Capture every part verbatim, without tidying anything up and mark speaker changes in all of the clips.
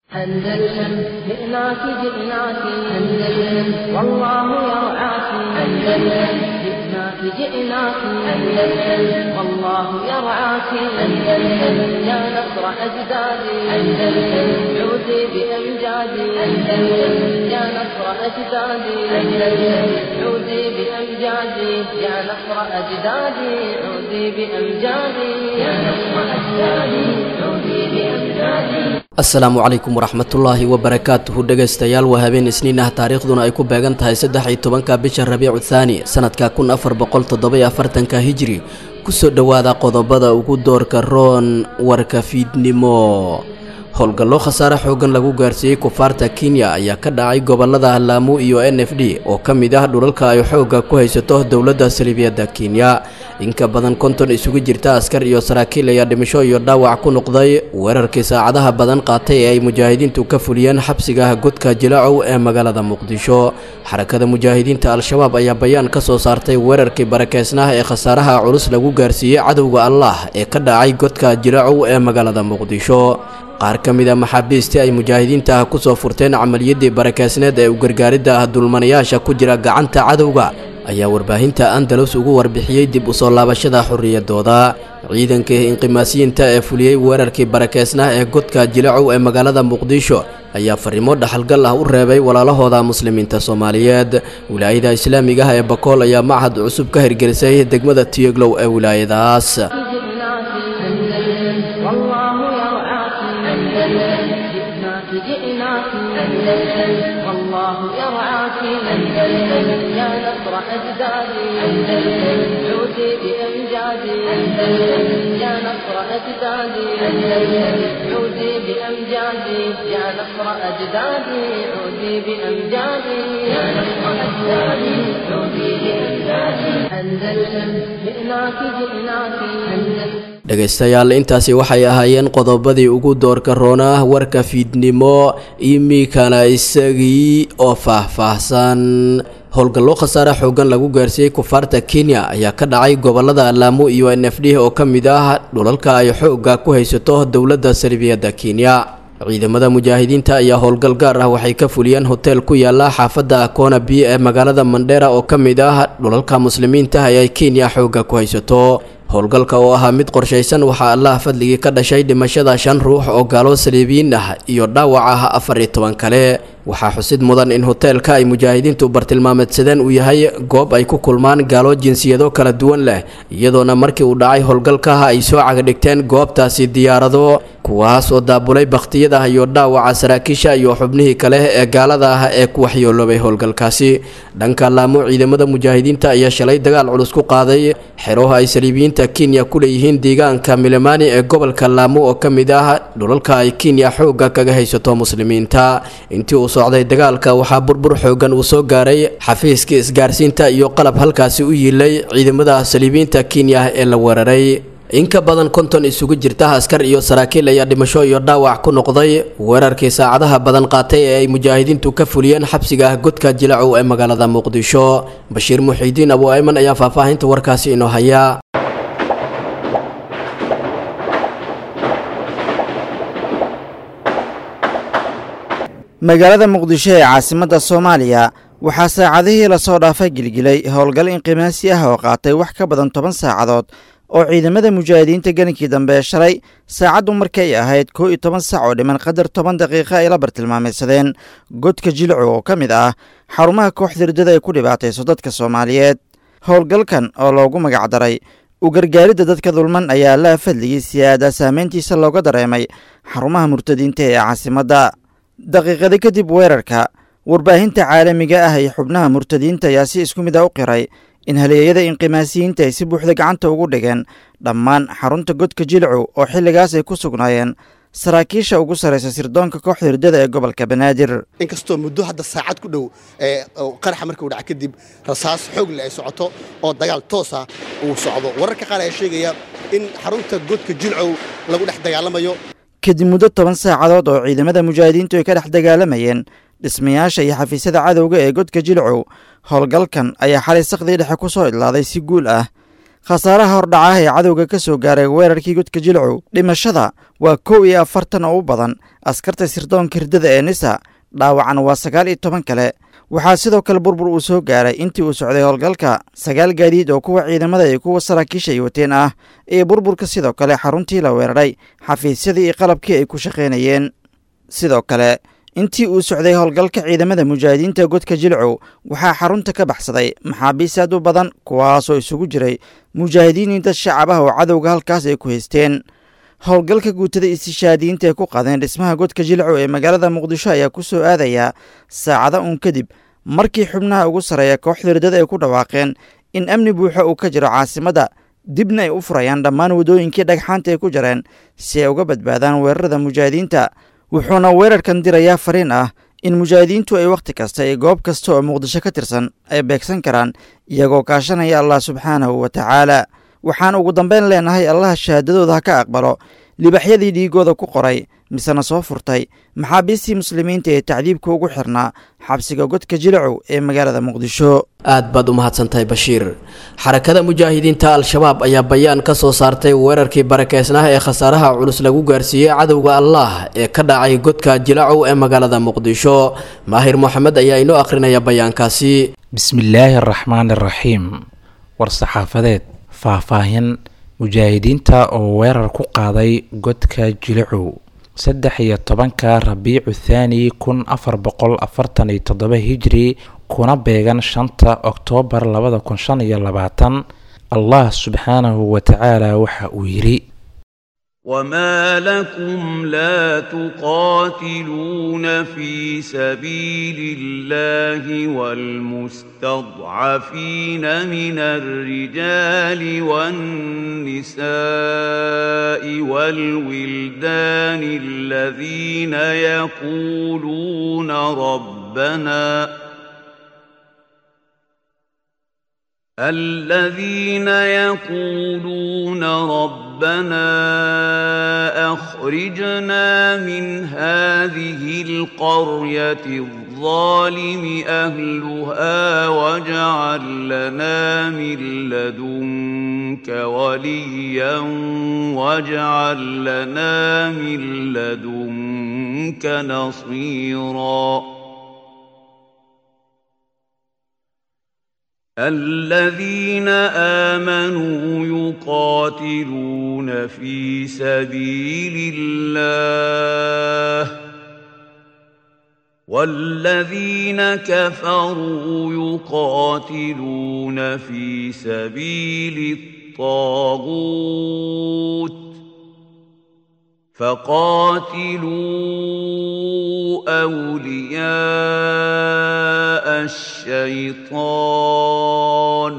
Speaker 1: أندلسن جئناك جئناك أندلسن والله يرعاك أندلسن جئناك جئناك أندلسن والله يرعاك أندلسن يا نصر أجدادي أندلسن عودي بأمجادي أندلسن يا نصر أجدادي أندلسن عودي بأمجادي يا نصر أجدادي عودي بأمجادي يا نصر أجدادي عودي بأمجادي.
Speaker 2: asalaamu calaykum waraxmatullaahi wabarakaatuhu dhegaystayaal waa habeen isniin ah taariikhduna ay ku beegan tahay saddex iyo tobanka bisha rabiicu thaani sanadka kun afar boqol toddoba iyo afartanka hijri kusoo dhowaada qodobada ugu doorka roon warka fiidnimo. howlgallo khasaare xoogan lagu gaarsiiyey kufaarta Kenya ayaa ka dhacay gobolada Lamu iyo N F D oo ka mid ah dhulalka ay xooga ku haysato dowladda Saldhigyada Kenya. in ka badan konton isugu jirta askar iyo saraakiil ayaa dhimasho iyo dhaawac ku noqday weerarkii saacadaha badan qaatay ee ay mujaahidiintu ka fuliyeen xabsiga godka Jilacow ee magaalada Muqdisho. xarakada mujaahidiinta Al-Shabaab ayaa bayaan ka soo saartay weerarkii barakeysnaha ee khasaaraha culus lagu gaarsiiyey cadowga Allah ee ka dhacay godka Jilacow ee magaalada Muqdisho. qaar ka mid ah maxaabiistii ay mujaahidiinta ku soo furteen camaliyadii barakeysneed ee u gargaaridda dulmanayaasha ku jira gacanta cadowga ayaa warbaahinta Andalus ugu warbixiyay dib u soo laabashada xorriyadooda. ciidanka inqimaasiyiinta ee fuliyay weerarkii barakeysnaha ee godka Jilacow ee magaalada Muqdisho ayaa fariimo dhaxalgal ah u reebay walaalahooda muslimiinta Soomaaliyeed. wilaayada islaamiga ah ee Bakool ayaa macahad cusub ka hirgelisay degmada Tiyaglow ee wilaayadaas.
Speaker 1: جئناك أندلسن والله يرعاك أندلسن يا نصر أجدادي أندلسن عودي بأمجادي أندلسن يا نصر أجدادي أندلسن عودي بأمجادي يا نصر أجدادي عودي بأمجادي يا نصر أجدادي عودي بأمجادي أندلسن جئناك جئناك أندلسن.
Speaker 2: dhegaystayaal intaasi waxay ahaayeen qodobadii ugu doorka roona warka fiidnimo imikana isagii oo faahfaahsan. howlgallo khasaare xoogan lagu gaarsiiyey kufaarta Kenya ayaa ka dhacay gobolada Lamu iyo N F D oo ka mid ah dhulalka ay xooga ku haysato dowladda Saldhigyada Kenya. ciidamada mujaahidiinta ayaa howlgal gaar ah waxay ka fuliyeen hotel ku yaala xaafadda Kona B ee magaalada Mandera oo ka mid ah dhulalka muslimiinta ay Kenya xooga ku haysato. howlgalka oo ahaa mid qorshaysan waxaa Allah fadligii ka dhashay dhimashada shan ruux oo gaalo Saldhigiin ah iyo dhaawaca afar iyo toban kale. waxaa xusid mudan in hotelka ay mujaahidiintu bartilmaameedsadeen uu yahay goob ay ku kulmaan gaalo jinsiyado kala duwan leh, iyadoona markii uu dhacay howlgalka ay soo cagadhigteen goobtaasi diyaarado kuwaas oo daabulay bakhtiyada iyo dhaawaca saraakiisha iyo xubnihii kale ee gaalada ah ee ku waxyeeloobay howlgalkaasi. dhanka Lamu ciidamada mujaahidiinta ayaa shalay dagaal culus ku qaaday xeroha ay Saldhigiinta Kenya ku leeyihiin deegaanka Milimani ee gobolka Lamu oo ka mid ah dhulalka ay Kenya xooga kaga haysato muslimiinta. intii uu socday dagaalka waxaa burbur xoogan uu soo gaaray xafiiska isgaarsiinta iyo qalab halkaasi u yiilay ciidamada Saldhigiinta Kenya ee la weeraray. in ka badan konton isugu jirta askar iyo saraakiil ayaa dhimasho iyo dhaawac ku noqday weerarkii saacadaha badan qaatay ee ay mujaahidiintu ka fuliyeen xabsiga godka Jilacow ee magaalada Muqdisho. Bashiir Muxiidiin Abu Ayman ayaa faahfaahinta warkaasi inoo haya.
Speaker 3: magaalada Muqdisho ee caasimadda Soomaaliya waxaa saacadihii la soo dhaafay gilgilay howlgal inqimaasi ah oo qaatay wax ka badan toban saacadood oo ciidamada mujaahidiinta galinkii dambe shalay saacaddu markay ahayd kow iyo toban saac oo dhiman qadar toban daqiiqo ay la bartilmaameedsadeen godka Jilacow oo ka mid ah xarumaha kooxda riddada ay ku dhibaatayso dadka Soomaaliyeed. howlgalkan oo loogu magac daray u gargaaridda dadka dulman ayaa la fadligii siyaada saameyntiisa looga dareemay xarumaha murtadiinta ee caasimadda. daqiiqada kadib weerarka warbaahinta caalamiga ah iyo xubnaha murtadiinta ayaa si isku mid ah u qiray in haleeyada inqimaasiyiinta ay si buuxda gacanta ugu dhigeen dhammaan xarunta godka Jilacow oo xilligaas ay ku sugnaayeen saraakiisha ugu sareysa sirdoonka kooxda riddada ee gobolka Banaadir.
Speaker 4: inkastoo muddo hadda saacad ku dhow ee qaraxa markii uu dhacay kadib rasaas xoog leh ay socoto oo dagaal toos ah uu socdo, wararka qaar ayaa sheegaya in xarunta godka Jilacow lagu dhex dagaalamayo.
Speaker 3: kadib muddo toban saacadood oo ciidamada mujaahidiintu ay ka dhex dagaalamayeen dhismayaasha iyo xafiisyada cadowga ee godka Jilacow, howlgalkan ayaa xalay saqdii dhexe ku soo idlaaday si guul ah. khasaaraha hordhacaah ee cadowga ka soo gaaray weerarkii godka jilcow dhimashada waa kow iyo afartan oo u badan askarta sirdoonka hirdada ee nisa dhaawacan waa sagaal iyo toban kale waxaa sidoo kale burbur uu soo gaaray intii uu socday howlgalka sagaal gaadiid oo kuwa ciidamada iyo kuwa saraakiisha ay wateen ah iyo burburka sidoo kale xaruntii la weeraray xafiisyadii iyo qalabkii ay ku shaqaynayeen sidoo kale intii uu socday howlgalka ciidamada mujaahidiinta godka jilcow waxaa xarunta ka baxsaday maxaabiis aad u badan kuwaasoo isugu jiray mujaahidiin dad shacab ah oo cadowga halkaas ay ku haysteen howlgalka guutada istishaadiyiinta ee ku qaadeen dhismaha godka jilcow ee magaalada muqdisho ayaa ku soo aadayaa saacado uun kadib markii xubnaha ugu sarreeya kooxda hirdada ay ku dhawaaqeen in amni buuxo uu ka jiro caasimadda dibna ay u furayaan dhammaan waddooyinkii dhagxaanta ay ku jareen si ay uga badbaadaan weerarada mujaahidiinta wuxuuna weerarkan dirayaa fariin ah in mujaahidiintu ay wakhti kasta iyo goob kasta oo muqdisho ka tirsan ay beegsan karaan iyagoo kaashanaya allah subxaanahu wa tacaala waxaan ugu dambayn leenahay allaha shahaadadooda ha ka aqbalo libaxyadii dhiigooda ku qoray misena soo furtay maxaabiistii muslimiinta ee tacdiibka ugu xirnaa xabsiga godka jilcow ee magaalada muqdisho
Speaker 2: aad baad u mahadsantahay bashiir xarakada mujaahidiinta al-shabaab ayaa bayaan ka soo saartay weerarkii barakeysnaha ee khasaaraha culus lagu gaarsiiyey cadowga allah ee ka dhacay godka jilcow ee magaalada muqdisho maahir moxamed ayaa inoo akhrinaya bayaankaasi
Speaker 5: bismillaahi araxmaani araxiim war-saxaafadeed faahfaahin mujaahidiinta oo weerar ku qaaday godka jilcow saddex iyo tobanka rabiicu thaani kun afar boqol afartan iyo toddoba hijri kuna beegan shanta oktoobar labada kun shan iyo labaatan allah subxaanahu wa tacaala waxa uu yidhi
Speaker 6: وما لكم لا تقاتلون في سبيل الله والمستضعفين من الرجال والنساء والولدان الذين يقولون ربنا الذين يقولون ربنا أخرجنا من هذه القرية الظالم أهلها واجعل لنا من لدنك وليا واجعل لنا من لدنك نصيرا الذين آمنوا يقاتلون في سبيل الله والذين كفروا يقاتلون في سبيل الطاغوت فقاتلوا أولياء الشيطان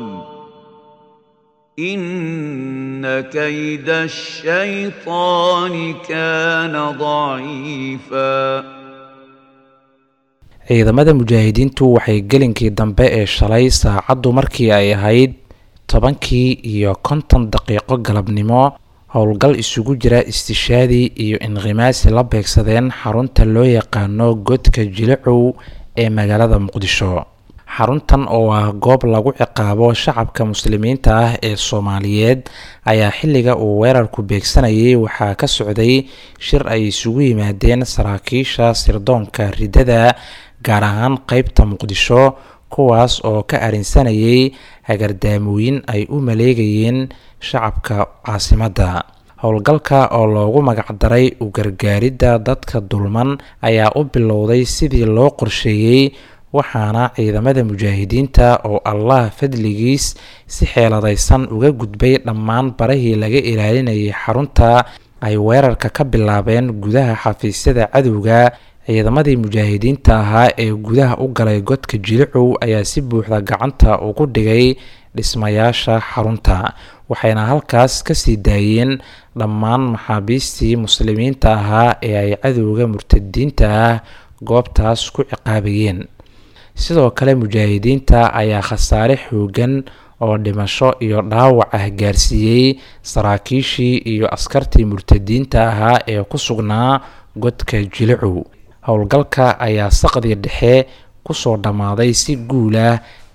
Speaker 6: إن كيد الشيطان كان ضعيفا
Speaker 5: ciidamada mujaahidiintu waxay gelinkii dambe ee shalay saacaddu markii ay ahayd tobankii iyo konton daqiiqo galabnimo howlgal isugu jira istishaadi iyo inqimaasi la beegsadeen xarunta loo yaqaano godka jilcow ee magaalada muqdisho xaruntan oo ah goob lagu ciqaabo shacabka muslimiinta ah ee Soomaaliyeed ayaa xilliga uu weerarku beegsanayay waxaa ka socday shir ay isugu yimaadeen saraakiisha sirdoonka ridada gaar ahaan qaybta muqdisho kuwaas oo ka arinsanayay hagardaamooyin ay u maleegayeen shacabka caasimadda howlgalka oo loogu magac daray u gargaaridda dadka dulman ayaa u bilowday sidii loo qorsheeyay waxaana ciidamada mujaahidiinta oo Allah fadligiis si xeeladaysan uga gudbay dhammaan barahii laga ilaalinayay xarunta ay weerarka ka bilaabeen gudaha xafiisyada cadowga ciidamadii mujaahidiinta ahaa ee gudaha u galay godka jilcow ayaa si buuxda gacanta ugu dhigay dhismayaasha xarunta waxayna halkaas ka sii daayeen dhammaan maxaabiistii muslimiinta ahaa ee ay cadowga murtadiinta ah goobtaas ku ciqaabayeen sidoo kale mujaahidiinta ayaa khasaare xoogan oo dhimasho iyo dhaawac ah gaarsiiyey saraakiishii iyo askartii murtadiinta ahaa ee ku sugnaa godka jilcow howlgalka ayaa saqdi dhexe kusoo dhammaaday si guul ah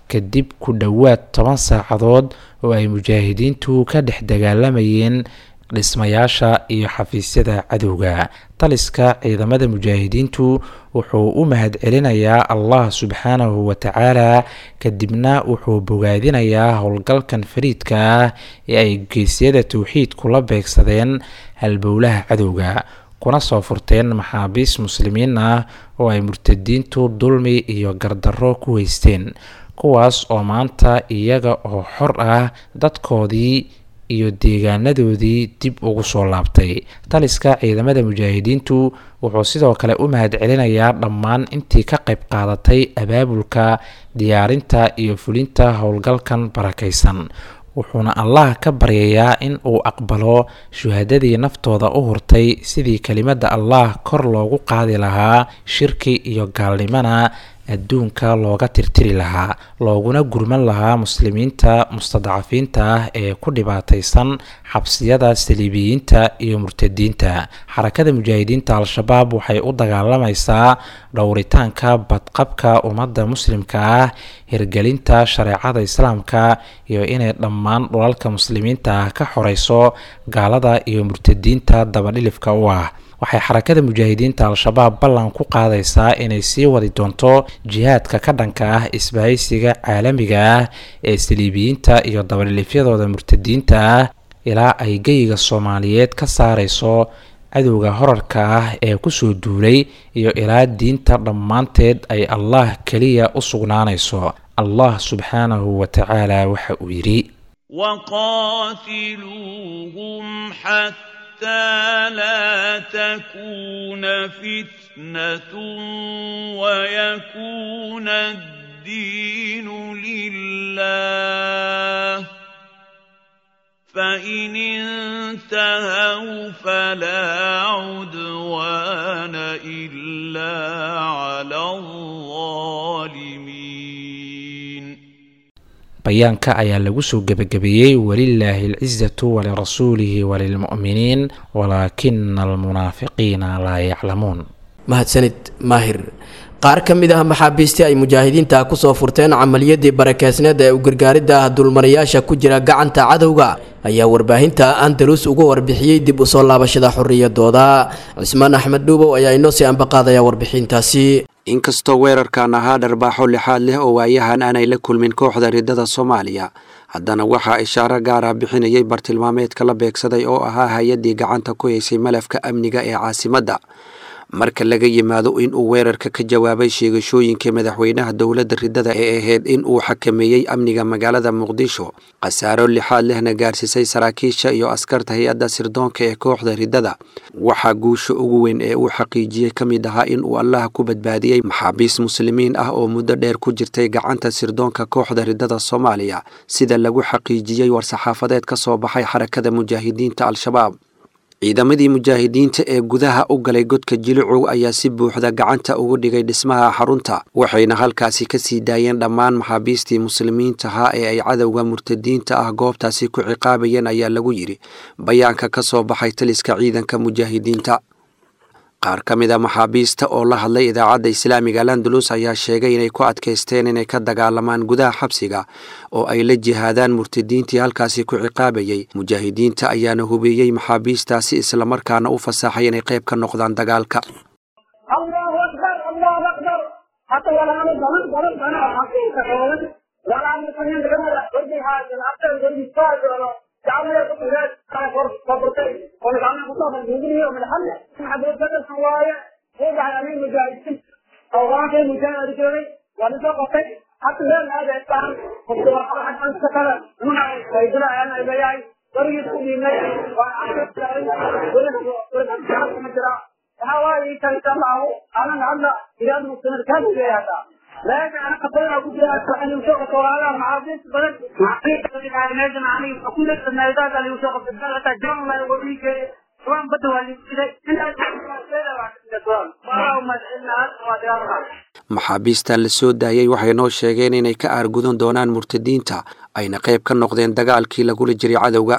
Speaker 5: kadib ku dhowaad toban saacadood oo ay mujaahidiintu ka dhex dagaalamayeen dhismayaasha iyo xafiisyada cadowga. taliska ciidamada mujaahidiintu wuxuu u mahadcelinayaa allah subxaanahu wa tacaala, kadibna wuxuu bogaadinayaa howlgalkan fariidka ah ee ay geesyada towxiidku la beegsadeen halbowlaha cadowga, kuna soo furteen maxaabiis muslimiin ah oo ay murtadiintu dulmi iyo gardarro ku haysteen, kuwaas oo maanta iyaga oo xor ah dadkoodii iyo deegaanadoodii dib ugu soo laabtay. taliska ciidamada mujaahidiintu wuxuu sidoo kale u mahadcelinayaa dhammaan intii ka qayb qaadatay abaabulka, diyaarinta iyo fulinta howlgalkan barakaysan, wuxuuna allah ka baryayaa in uu aqbalo shuhadadii naftooda u hurtay sidii kelimada allah kor loogu qaadi lahaa, shirki iyo gaalnimana adduunka looga tirtiri lahaa, looguna gurman lahaa muslimiinta mustadcafiinta ah ee ku dhibaataysan xabsiyada saliibiyiinta iyo murtadiinta. xarakada mujaahidiinta al-shabaab waxay u dagaalamaysaa dhowritaanka badqabka ummadda muslimka ah, hirgelinta shareecada islaamka, iyo inay dhammaan dhulalka muslimiinta ah ka xoreyso gaalada iyo murtadiinta dabadhilifka u ah. waxay xarakada mujaahidiinta al-shabaab ballan ku qaadaysaa inay sii wadi doonto jihaadka ka dhanka ah isbahaysiga caalamiga ah ee saliibiyiinta iyo dabadhilifyadooda murtadiinta ah ilaa ay geyiga soomaaliyeed ka saareyso cadowga horarka ah ee kusoo duulay, iyo ilaa diinta dhammaanteed ay allah keliya u sugnaanayso. allah subxaanahu wa tacaala waxa uu yidhi:
Speaker 6: وقاتلوهم حتى لا تكون فتنة ويكون الدين لله، فإن انتهوا فلا عدوان إلا على الظالمين.
Speaker 5: bayaanka ayaa lagu soo gebagabeeyey walilaahi alcizatu walirasuulihi walilmu'miniin walaakina almunaafiqiina laa yaclamuun.
Speaker 2: mahadsanid maahir. qaar ka mid ah maxaabiistii ay mujaahidiinta kusoo furteen camaliyadii barakeysneed ee u gargaaridda ah dulmarayaasha ku jira gacanta cadowga ayaa warbaahinta andalus uga warbixiyey dib u soo laabashada xorriyadooda. cismaan axmed dhuubow ayaa inoo sii ambaqaadaya warbixintaasi.
Speaker 7: inkastoo weerarkan ahaa dharbaaxo lixaad leh oo waayahan aanay la kulmin kooxda riddada soomaaliya, haddana waxaa ishaaro gaar ah bixinayay bartilmaameedka la beegsaday oo ahaa hay-addii gacanta ku haysay malafka amniga ee caasimadda. marka laga yimaado in uu weerarka ka jawaabay sheegashooyinka madaxweynaha dowladda riddada ee ahayd in uu xakameeyey amniga magaalada muqdisho, khasaaro lixaad lehna gaarsiisay saraakiisha iyo askarta hay-adda sirdoonka ee kooxda riddada, waxaa guusha ugu weyn ee uu xaqiijiyey ka mid ahaa in uu allaha ku badbaadiyey maxaabiis muslimiin ah oo muddo dheer ku jirtay gacanta sirdoonka kooxda riddada soomaaliya, sida lagu xaqiijiyey war-saxaafadeed ka soo baxay xarakada mujaahidiinta al-shabaab. ciidamadii mujaahidiinta ee gudaha u galay godka jilicow ayaa si buuxda gacanta ugu dhigay dhismaha xarunta, waxayna halkaasi ka sii daayeen dhammaan maxaabiistii muslimiintahaa ee ay cadowga murtadiinta ah goobtaasi ku ciqaabayeen, ayaa lagu yidhi bayaanka ka soo baxay taliska ciidanka mujaahidiinta. qaar ka mid a maxaabiista oo la hadlay idaacadda islaamiga landalus ayaa sheegay inay ku adkaysteen inay ka dagaalamaan gudaha xabsiga oo ay la jihaadaan murtadiintii halkaasi ku ciqaabayay. mujaahidiinta ayaana hubeeyey maxaabiistaasi islamarkaana u fasaaxay inay qayb ka noqdaan dagaalka.
Speaker 8: لكن أنا قصير أقول لك أن يوسف طوالة مع بيت بلد معقيد اللي قاعد نجم عني وكل الميدان اللي يوسف في البلد جملة يوريك وان بدو اللي كده أنت
Speaker 7: maxaabiistan la soo daayay waxay noo sheegeen inay ka aargudan doonaan murtadiinta ayna qayb ka noqdeen dagaalkii lagula jiray cadowga.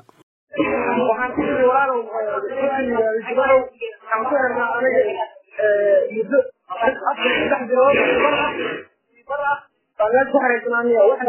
Speaker 8: أنا أشهر إسلامية وإحنا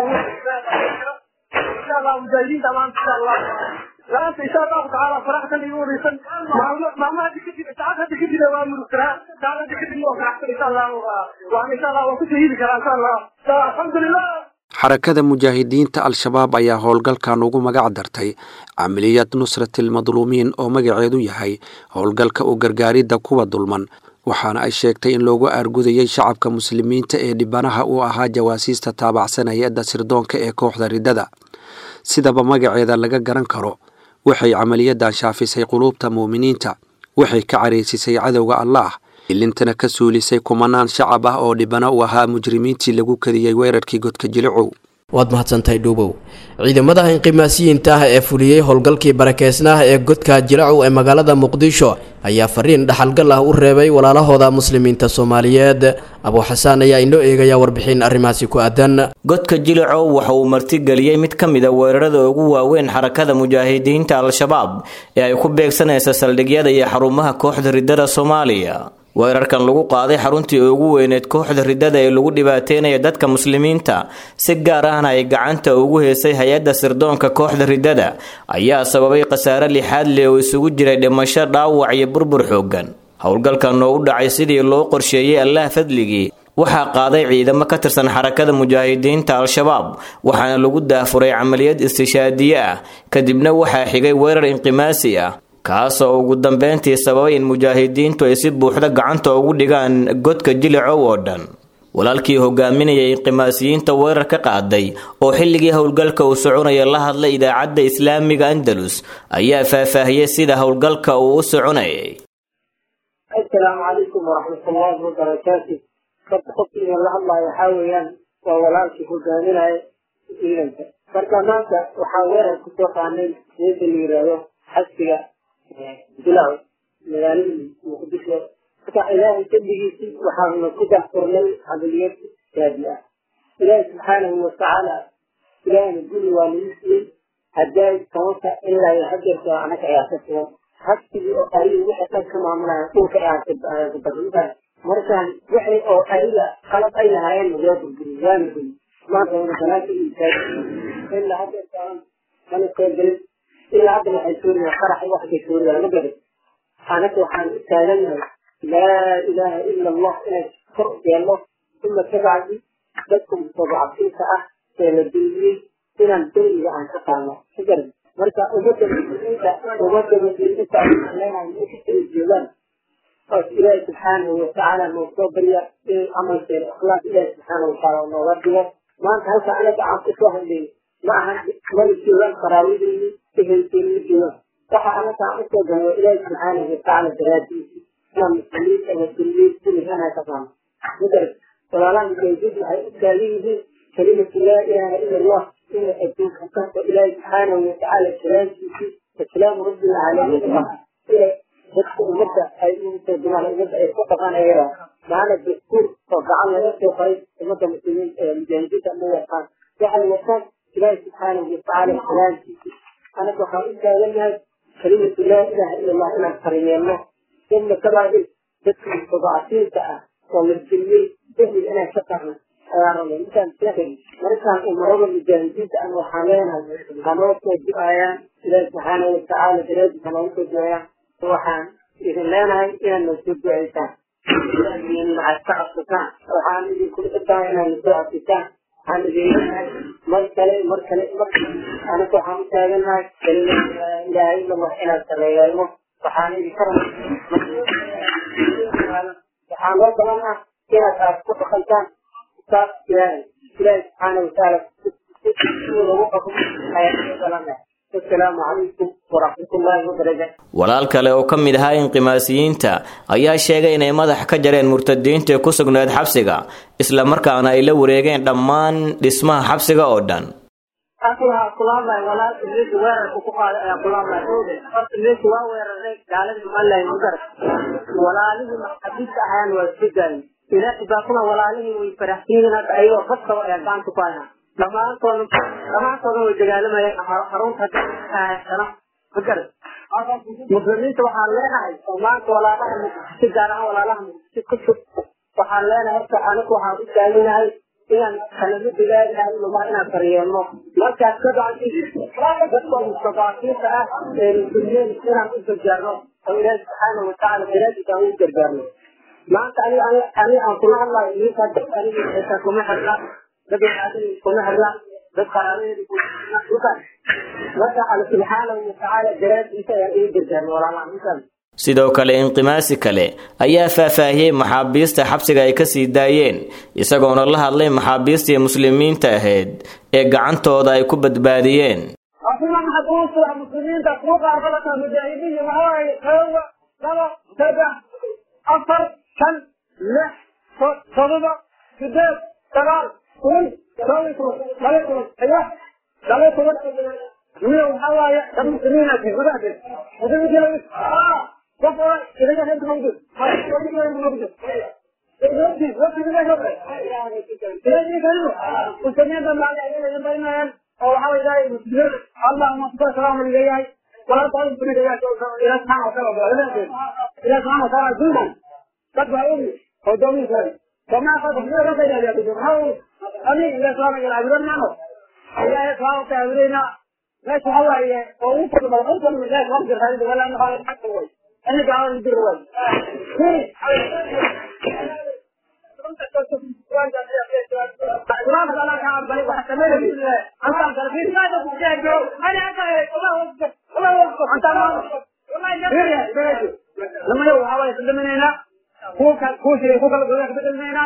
Speaker 8: إن شاء الله مجاهدين تمام إن شاء الله. لا إن شاء الله تعالى صراحة يقول يسن ما ما ما دي كده تعال هذه كده وامر كرا تعال هذه كده وقعت إن شاء الله وأنا إن شاء الله وكل شيء إن شاء الله الحمد لله.
Speaker 7: xarakada mujaahidiinta al-shabaab ayaa howlgalkan ugu magac dartay camaliyad nusratil madluumiin oo magaceedu yahay howlgalka u gargaaridda kuwa dulman, waxaana ay sheegtay in loogu aargudayay shacabka muslimiinta ee dhibanaha u ahaa jawaasiista taabacsan hay-adda sirdoonka ee kooxda riddada. sidaba magaceeda laga garan karo, waxay camaliyadan shaafisay quluubta muuminiinta, waxay ka caraysisay cadowga allaah, ilintana ka suulisay kumanaan shacab ah oo dhibana u ahaa mujrimiintii lagu kadiyey weerarkii godka jilicow.
Speaker 2: waad mahadsantahay dhuubow. ciidamada inqimaasiyiinta ah ee fuliyey howlgalkii barakeysnaah ee godka jilacow ee magaalada muqdisho ayaa fariin dhaxalgal ah u reebay walaalahooda muslimiinta soomaaliyeed. abuu xasaan ayaa inoo eegaya warbixin arrimahaasi ku aadan.
Speaker 9: godka jilacow waxa uu martigeliyey mid ka mid a weerarada ugu waaweyn xarakada mujaahidiinta al-shabaab ee ay ku beegsanaysa saldhigyada iyo xarumaha kooxda riddada soomaaliya. weerarkan lagu qaaday xaruntii ugu weyneed kooxda riddada ee lagu dhibaateynaya dadka muslimiinta, si gaar ahna ay gacanta ugu heysay hay-adda sirdoonka kooxda riddada, ayaa sababay khasaare lixaad leh oo isugu jiray dhimasho, dhaawac iyo burbur xooggan. howlgalkan oo u dhacay sidii loo qorsheeyey allah fadligii waxaa qaaday ciidamo ka tirsan xarakada mujaahidiinta al-shabaab, waxaana lagu daafuray camaliyad istishaadiye ah. kadibna waxaa xigay weerar inqimaasi ah kaasoo ugu dambeyntii sababay in mujaahidiintu ay si buuxda gacanta ugu dhigaan godka jilicow oo dhan. walaalkii hogaaminayay inqimaasiyiinta weerar ka qaaday oo xilligii howlgalka uu soconaya la hadlay idaacadda islaamiga andalus ayaa faahfaahiyey sida howlgalka uu u soconayay.
Speaker 8: assalaamu calaykum waraxmatullaahi wabarakaatuh. sabta qofkii la hadlaya waxaa weeyaan waa walaalkii hogaaminaya ciidanka. marka maanta waxaa weerar ku soo qaanay meesha la yidhaahdo xasbiga bilaw magaalada muqdisho. marka ilaahay fadligiisii waxaanu ku daahfurnay camaliyad gaadi ah. ilaahi subxaanahu watacaala ilaahayna guri waa nagu siiyey haddaay tobanka ilaa iyo hadeerka anaga ayaa ka sugan xasbigii oo ariga wixii dhan ka maamulaya dhulka ayaa markaan wixii oo ariga qalab ay lahaayeen waa burguri waana guri maanta wana banaanka iisaay ilaa hadeerkaan mana soo gelin ilaa hadda waxay suuriyaa qaraxi waxkay suuriyaa ma garan. anaga waxaan u taagannahay laa ilaaha ila allah inay kor yeelno uma kabacdi dadka mustadcafiinta ah ee la duuliyey inaan deriga aan ka qaadno ma garan. marka ummadda muslimiinta ummadda muslimiinta leenahay inay ka joogaan oo ilaahi subxaanahu watacaala noo soo barya inay camalkeena ikhlaas ilaahi subxaanahu watacaala nooga dhigo. maanta halka anaga aan ku soo hadlayno ma ahan mala joogaan qaraawideeni ehelkeeni joogaan. waxa anaga aan usoo galno ilaahi subxaanahu watacaala daraadiisi inaan muslimiinta wasuliyey kulliga inay ka qaadno ma garan. walaalaha mujaahidiinta waxay u taagan yihiin kalimatu laa ilaaha ila allah inay adduunka kasto ilaahi subxaanahu watacaala kalaamkiisii wakalaamu rabbil caalamiin ah inay dadka ummadda ay ugu soo dimaan ummadda ay ku dhaqanayaan. maana dastuur oo gacan laga soo qoray ummadda muslimiinta ee mujaahidiinta ma yaqaan waxay wataan ilaahi subxaanahu watacaala kalaamkiisii. anaga waxaan u taagannahay kalimatu laa ilaaha ila allah inaan fariyeelno uma kabacdi dadka mustadcafiinta ah oo la geliyey dehliga inaan ka qaadno ayaa rabay intaan sheegay. markaan umarada mujaahidiinta an waxaan leenahay hanoo soo du-ayaan ilaahi subxaanahu watacaala daraadiis hanoogu soo du-ayaan. waxaan idin leenahay inaad noo soo du-aysaan maxaad ka cabsataan. waxaan idinkula dadaahay inaad nasoo cabsitaan. waxaan idin leenahay mar kale mar kale mar anaga waxaan u taagannahay kalimatu laa ilaaha ila allah inaan sameeyeelno. waxaan idinka rabay waxaan loo balan ah inaad aad ku dhaqantaan kitaab ilaahay ilaahi subxaanahu watacaala lagu dhaqmo ayaa loo balan ah. assalaamu calaykum waraxmatullaahi wabarakaatu.
Speaker 9: walaal kale oo ka mid ahaa inqimaasiyiinta ayaa sheegay inay madax ka jareen murtadiintii ku sugnayd xabsiga, isla markaana ay la wareegeen dhammaan dhismaha xabsiga oo dhan.
Speaker 8: أخوها كلامنا ولا تريد وين كوكا كلامنا تريد وين وين قالت ما لا يقدر ولا لهم حديث أحيان والسجن إذا تبقون ولا لهم ويفرحين هذا أيوة خطة ويا كان تقانا لما أنتم لما أنتم وجعل ما يحرون هذا سنة فكر مسلمين تحللنا وما ولا لهم سجنا ولا لهم سكت وحللنا هذا أنا كوها بجالنا inaan kalamada laa ilaha illa allah inaan daryeelno markaas ka bacdi dadka mustadaafiinta ah ee muslimiin inaan u gargaarno oo ilaahi subxaanahu watacaala daraadiisa aan u gargaarno maanta ani ani aan kula hadlayo ninka dad aniga xitaa kuma xirna dad caadada kuma xirna dad qaraabadeeda kuma xirna marka alla subxaanahu watacaala daraadiisa ayaan ugu gargaarno walaalaha intaan
Speaker 9: sidoo kale inqimaasi kale ayaa faahfaahiyey maxaabiista xabsiga ay ka sii daayeen isagoona la hadlay maxaabiistii muslimiinta ahayd ee gacantooda ay ku badbaadiyeen
Speaker 8: أصلا محبوس المسلمين تفوق أربعة مجاهدين وهاي هو سبع سبع أفر كم لح صدق كذب سبع كل ثلاثة ثلاثة أيوة ثلاثة اليوم هواي المسلمين في غزة هذا بيجي آه كفر إذا كان موجود هذا كان موجود وقتي وقتي بيجي بيجي كانوا وسمعنا ما عليه بيننا أو حاول جاي مسلم الله ما تقول سلام من جاي ولا طالب من جاي إلى سبحانه وتعالى إلى سبحانه وتعالى زمان قد بعدين هو دومي سري فما قد بقول ربي جاي يا هو أمي إلى سبحانه وتعالى عبرنا منه إلى سبحانه وتعالى لا شهوة هي أو يمكن ما يمكن من ذلك وقت الخالد ولا نخالف حتى هو أنا قاعد ندير هو لما يو هوا يسلمنا هو هو شيء هو كله بيقول لك بدلنا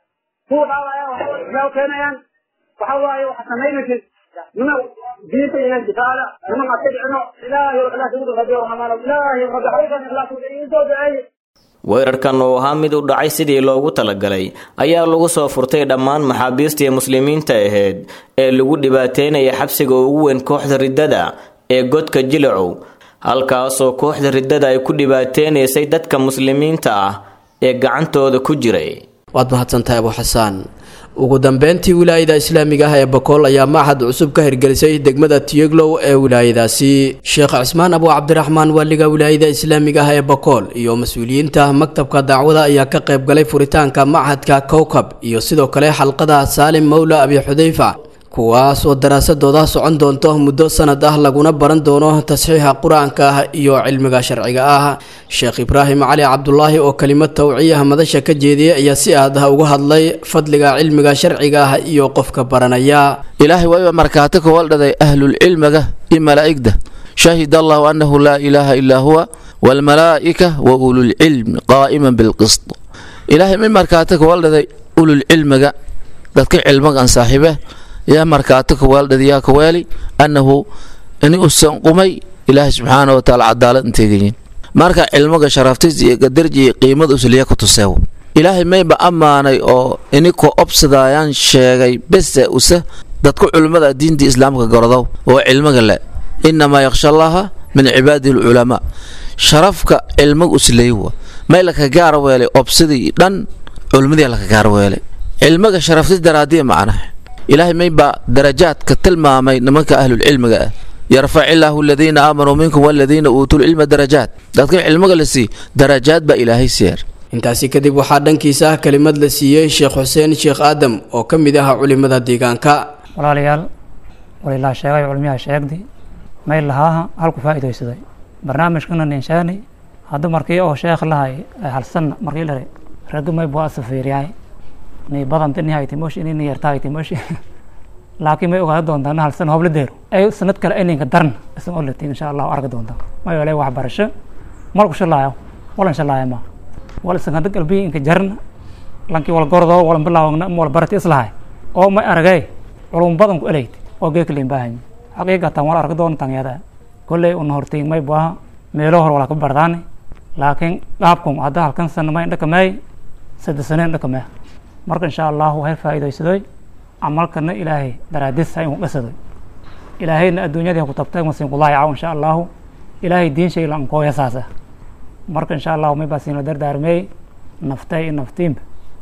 Speaker 8: هو هوا يا كمان وهوا يو حسمينا كده لما جيت إلى الجبال لما ما تدعنا لا لا تقول غدير وحمال لا يرد عليك لا تقول يزود أي
Speaker 9: weerarkan oo ahaa mid u dhacay sidii loogu talagalay ayaa lagu soo furtay dhammaan maxaabiistii muslimiinta ahayd ee lagu dhibaateynaya xabsiga ugu weyn kooxda riddada ee godka Jilacow halkaasoo kooxda riddada ay ku dhibaateynaysay dadka muslimiinta ah ee gacantooda ku jiray.
Speaker 2: waad mahadsantahay Abu Xasaan. ugu dambeyntii wilaayada islaamiga ah ee Bakool ayaa macahad cusub ka hirgelisay degmada Tiyaglow ee wilaayadaasi. Sheekh Cismaan Abu Cabdiraxmaan waliga wilaayada islaamiga ah ee Bakool iyo mas'uuliyiinta maktabka dacwada ayaa ka qayb galay furitaanka macahadka Kowkab iyo sidoo kale xalqada Saalim Mawla Abi Xudayfa kuwaas oo daraasadooda socon doonto muddo sanad ah laguna baran doono tasxiixa quraanka iyo cilmiga sharciga ah. Sheekh Ibraahim Cali Cabdullaahi oo kalimad tawciyaha madasha ka jeediyay ayaa si aad ah uga hadlay fadliga cilmiga sharciga ah iyo qofka baranaya.
Speaker 10: ilaahi waa markaataka waldaday ahlul cilmiga iyo malaa'igda shahid Allah annahu la ilaha illa huwa wal malaa'ika wa ulul ilm qa'iman bil qist. ilaahi min markaataka waldaday ulul ilmiga dadka cilmiga saaxiiba يا مركاتك والد يا كوالي أنه أني أسنقمي إله سبحانه وتعالى عدالة انتجين مركا علمك شرفتي قدرجي قيمة أسلية كتساو إلهي ما يبقى أماني أو إني كو أبصدايان شيء بس أسه دتكو علماء الدين دي إسلامك قرضوا وعلمك لا إنما يخشى الله من عباد العلماء شرفك علمك أسلية ما لك جار ويلي أبصدي لن علمي لك جار ويلي علمك شرفتي درادية معنا إلهي ما يبقى درجات كتلمة ما نمك أهل العلم جاء يرفع الله الذين آمنوا منكم والذين أوتوا العلم درجات لكن علمك لسي درجات بإلهي سير.
Speaker 2: intaasi kadib waxaa dhankiisa kalimad la siiyay Sheekh Xuseen Sheekh Aadam oo kamid ah culimada deegaanka.
Speaker 11: walaalayaal walaalaha sheegay culimada sheegdi ma ilaha halku faa'iideysaday barnaamijkan inshaani hadda markii oo sheekh lahay hal san markii la rag ma buu asfiiriyay ni badan tan hay'ati moosh in ni yartaay moosh laakiin ma ogaad doontaan hal san hobla deero ay sanad kale inay daran isoo oo leeyahay insha Allah arag doontaan ma yeelay wax barasho marku shalaayo wala insha Allah ma wala sanad qalbi in ka jarna lankii wal gordo wala bilaawna wala barati islahay oo ma aragay culum badan ku eleyd oo geekleen baahan xaqiiqatan wala arag doontaan yada kulay un hortiin may baa meelo hor wala ka bardaan laakiin qaabkum hadda halkan san ma indha kamay saddex sano indha kamay marka insha Allah way faa'iideysaday amalkana ilaahay daraadis ay u qasaday ilaahayna adduunyada ku tabtay masin qullaahi caaw insha Allah ilaahay diin shay lan koo yasaasa marka insha Allah may baasina dardaarmay naftay naftiin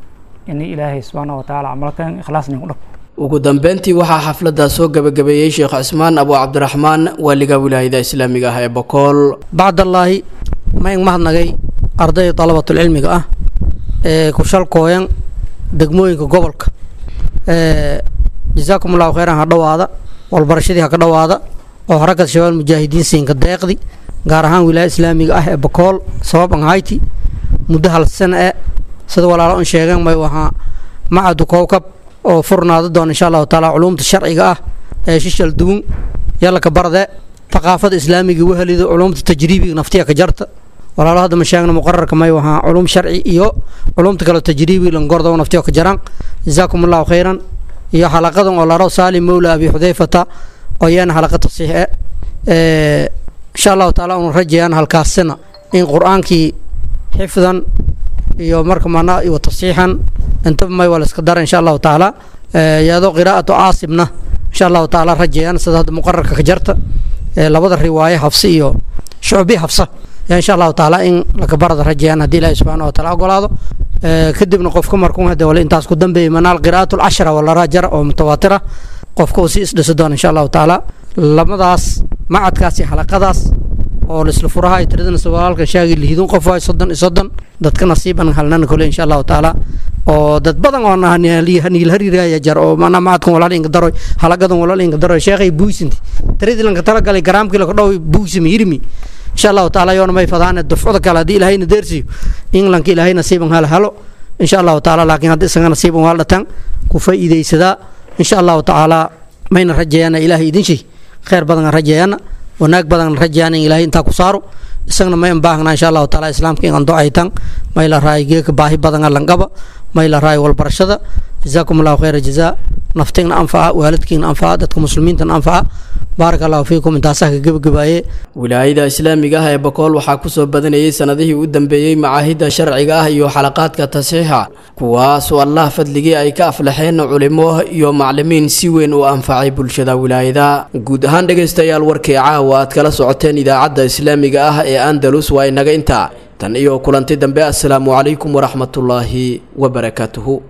Speaker 11: in ilaahay subhanahu wa ta'ala amalkan ikhlaasna u dhaq.
Speaker 2: ugu dambeyntii waxaa xafladda soo gabagabeeyay Sheekh Cismaan Abu Cabdiraxmaan waliga wilaayada islaamiga ah ee Bakool.
Speaker 12: bacdallahi ma in mahadnagay arday talabatul cilmiga ah ee ku shalkooyan degmooyinka gobolka jazaakum allahu khayran ha dhowaada walbarashadii ha ka dhowaada oo harakad shabaab mujaahidiin siinka deeqdi gaar ahaan wilaaya islaamiga ah ee bakool sabab an hayti muddo hal sano e sida walaalo an sheegeen may wahaa macadu kowkab oo furnaado doon insha allahu taala culumta sharciga ah ee shishal dugun yalla ka barde thaqaafada islaamiga wahalido culumta tajriibiga naftiya ka jarta walaalo hadda ma sheegna muqarrarka may wahaa culum sharci iyo culumta kale tajriibiga lan gordo naftiya ka jaran jazaakum allahu khayran iyo xalaqadan oo laro Salim Mawla Abi Hudayfata oo yana xalaqa tasiix ee insha Allah taala uu rajayaan halkaasina in quraankii xifdan iyo marka macna iyo tasiixan inta may wala iska dar insha Allah taala yaado qiraa'atu aasibna insha Allah taala rajayaan sida muqarrarka ka jarta labada riwaaye Hafsi iyo Shu'bi Hafsa insha Allah taala in la ka barada rajayaan hadii Ilaahay subhanahu wa taala ogolaado kadibna qofka markuu hada wala intaas ku dambeeyay manaal qiraa'atu al-ashra wala rajar oo mutawaatira qofka uu si isdhiso doon insha Allah taala lamadaas macadkaasi halaqadaas oo la isla furahay tiradana sabaalka shaagi liidun qof way soddon soddon dadka nasiiban halnan kale insha Allah taala oo dad badan oo nahaniyay hanil hariiraya jar oo mana macadkan walaal inga daroy halaqadan walaal inga daroy sheekhay buusinti tiradilanka tala galay garaamkii la dhaw buusimi yirmi insha Allah taala yoona may fadaan dufcada kala di ilaahayna deersi in lanka ilaahay nasiiban hal halo insha Allah taala laakiin hadii isaga nasiiban wal dhatan ku faa'iideysada insha Allah taala mayna rajayana ilaahay idin shay خير بدن رجعنا وناك بدن رجعنا إلهي أنت كسارو إسقنا ما ينبغينا إن شاء الله تعالى إسلام كين عن دعاء تان ما إلى رأي جيك باهي بدن اللنجبة ما إلى رأي والبرشة جزاكم الله خير الجزاء نفتنا أنفع والدكين أنفع دتكم مسلمين تن أنفع بارك الله فيكم انت ساك جب جبايه
Speaker 2: wilaayada islaamiga ah ee Bakool waxa ku soo badanayay sanadihii u dambeeyay macaahida sharciga ah iyo xalaqaadka tasiixa kuwaas oo Allah fadligii ay ka aflaxeen culimo iyo macallimiin si weyn u anfacay bulshada wilaayada guud ahaan dhageystayaal warkii caawa aad kala socoteen idaacadda islaamiga ah ee Andalus waa inaga inta tan iyo kulanti dambe assalaamu calaykum waraxmatullaahi wa barakaatuhu